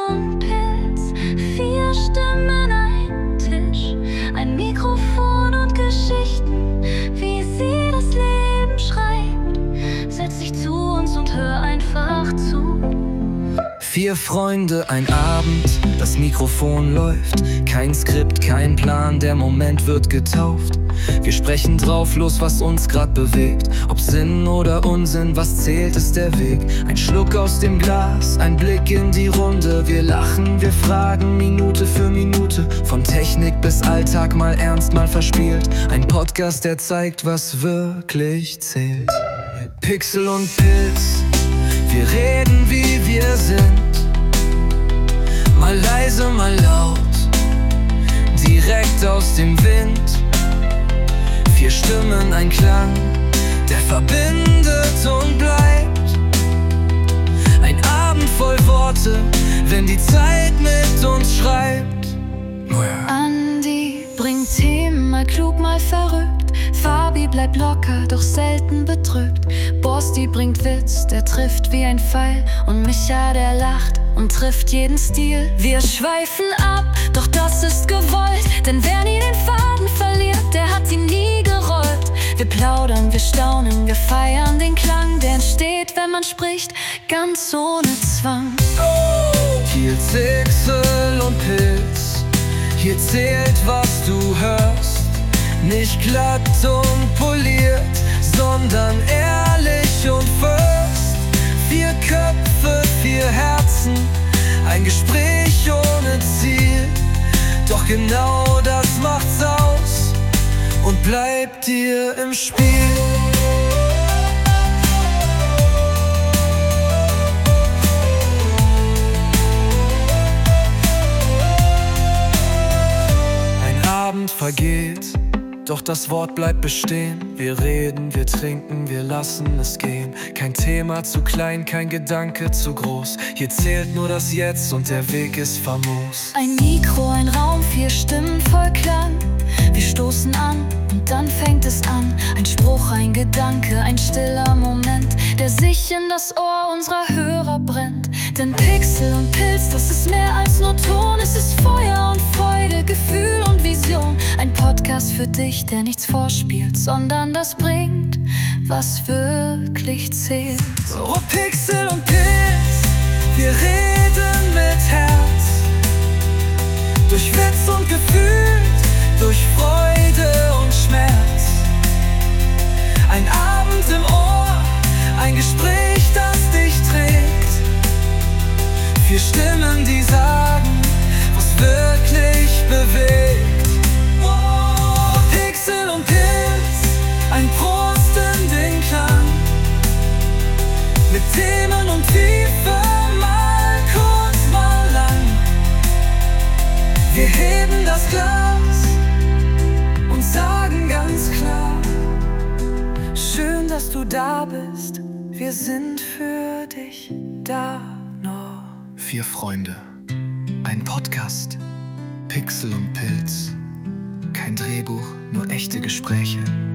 und Pilz, 4 Stimmen, ein Tisch, ein Mikrofon und Geschichten, wie sie das Leben schreibt. Setz dich zu uns und hör einfach zu. 4 Freunde, ein Abend, das Mikrofon läuft. Kein Skript, kein Plan, der Moment wird getauft. Wir sprechen drauf los, was uns grad bewegt. Ob Sinn oder Unsinn, was zählt, ist der Weg. Ein Schluck aus dem Glas, ein Blick in die Runde. Wir lachen, wir fragen, Minute für Minute. Von Technik bis Alltag, mal ernst, mal verspielt. Ein Podcast, der zeigt, was wirklich zählt. Pixel und Pilz, wir reden, wie wir sind. Mal leise, mal laut, direkt aus dem Wind. 4 Stimmen, ein Klang, der verbindet und bleibt. Ein Abend voll Worte, wenn die Zeit mit uns schreibt. Oh ja. Andi bringt Themen, mal klug, mal verrückt. Fabi bleibt locker, doch selten betrübt. Borsti bringt Witz, der trifft wie ein Pfeil. Und Micha, der lacht und trifft jeden Stil. Wir schweifen ab, doch das ist gewollt. Denn wer nie den Faden verliert, der hat ihn nie gerollt. Wir plaudern, wir staunen, wir feiern den Klang, der entsteht, wenn man spricht, ganz ohne Zwang. Hier Pixel und Pilz, hier zählt, was du hörst. Nicht glatt und poliert, sondern ehrlich und first. 4 Köpfe, 4 Herzen, ein Gespräch ohne Ziel. Doch genau das macht's aus und bleibt dir im Spiel. Ein Abend vergeht, doch das Wort bleibt bestehen. Wir reden, wir trinken, wir lassen es gehen. Kein Thema zu klein, kein Gedanke zu groß. Hier zählt nur das Jetzt und der Weg ist famos. Ein Mikro, ein Raum, 4 Stimmen voll Klang. Wir stoßen an und dann fängt es an. Ein Spruch, ein Gedanke, ein stiller Moment, der sich in das Ohr unserer Hörer brennt. Denn Pixel und Pilz, das ist mehr als nur Ton. Es ist Feuer und Freude, Gefühl und Vision. Ein Podcast für dich, der nichts vorspielt, sondern das bringt, was wirklich zählt. Oh, Pixel und Pilz, wir reden mit Herz. Durch Witz und Gefühl, durch Freude und Schmerz. Ein Abend im Ohr, ein Gespräch, das dich trägt. 4 Stimmen, die sagen, was wirklich bewegt. Oh, Pixel und Pilz, ein Prost in den Klang. Mit Themen und Tiefe, mal kurz, mal lang. Wir heben das Glas und sagen ganz klar: Schön, dass du da bist, wir sind für dich da noch. 4 Freunde, ein Podcast, Pixel und Pilz. Kein Drehbuch, nur echte Gespräche.